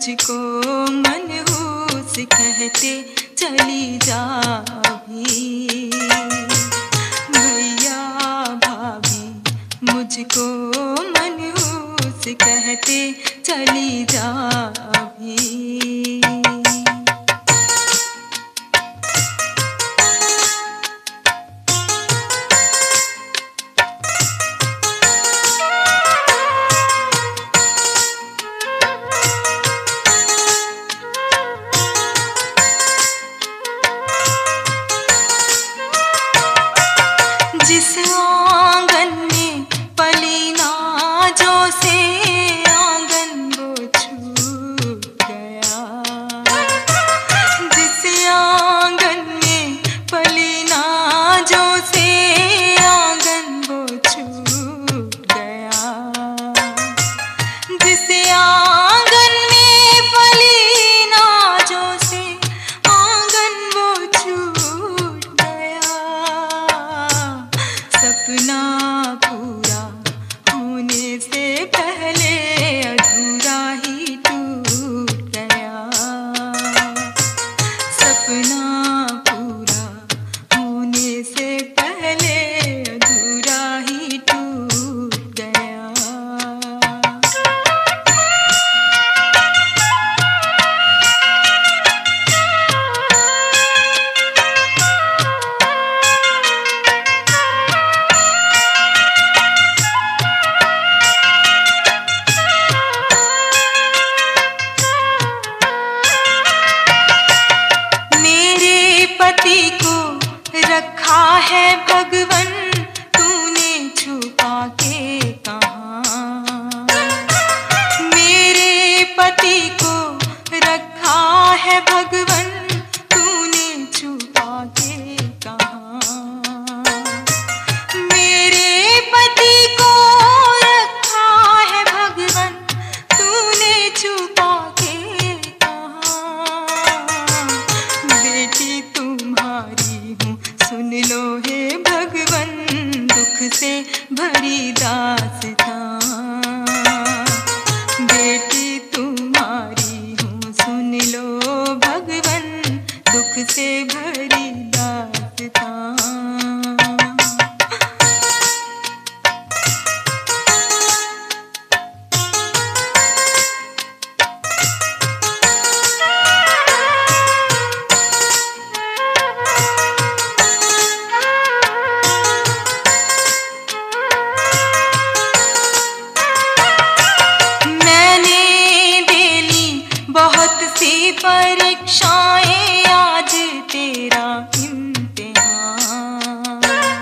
मुझको मनहूस कहते चली जा अभी। भैया भाभी मुझको मनहूस कहते चली जा अभी। जिस आंगन में पली नाजों से आंगन वो छूट गया। जिस आंगन में पली नाजों से आंगन वो छूट गया। जिस आंगन में पली नाजों से आंगन वो छूट गया। सपना पूरा होने से पहले अधूरा ही टूट गया। सपना पूरा होने से पहले अधूरा ही टूट गया। पति को रखा है भगवन तूने छुपा के कहाँ। मेरे पति को रखा है भगवन तूने छुपा के कहाँ। मेरे पति को रखा है भगवन तूने छुपा के कहाँ। बेटी तुम्हारी हूँ सुन लो हे भगवन दुख से भरी दास्तां। बेटी तुम्हारी हूँ सुन लो भगवन दुख से भरी दास्तां। परीक्षाएं आज तेरा इम्तिहान।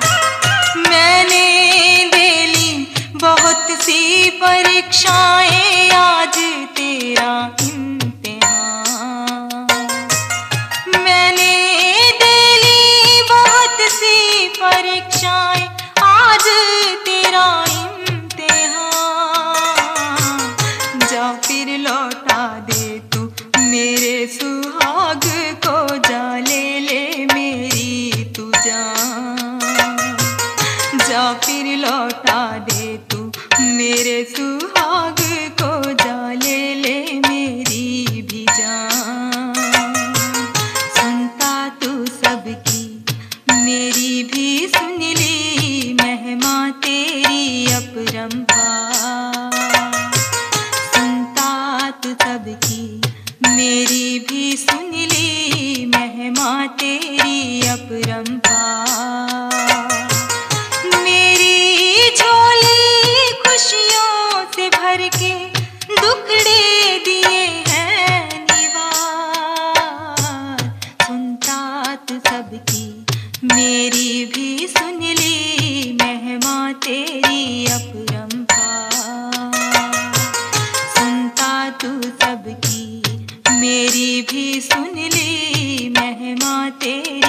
मैंने दे ली बहुत सी परीक्षाएं आज तेरा इम्तिहान। मैंने दे ली बहुत सी परीक्षाएं आज तेरा इम्तिहान। जा फिर लौटा दे तू मेरे सुहाग को, जा ले ले मेरी तू जान। जा फिर लौटा दे तू मेरे सुहाग को, जा ले ले मेरी भी जान। सुनता तू सबकी मेरी भी सुन ली महिमा तेरी अपरंपार। सुनता तू सबकी मेरी भी सुन ली महिमा तेरी अपरंपार। मेरी झोली खुशियों से भर के दुखड़े दिए हैं निवार। सुनता तू सबकी मेरी भी सुन ली महिमा तेरी अपरंपार। सुनता तू सबकी मेरी भी सुन ली महिमा तेरी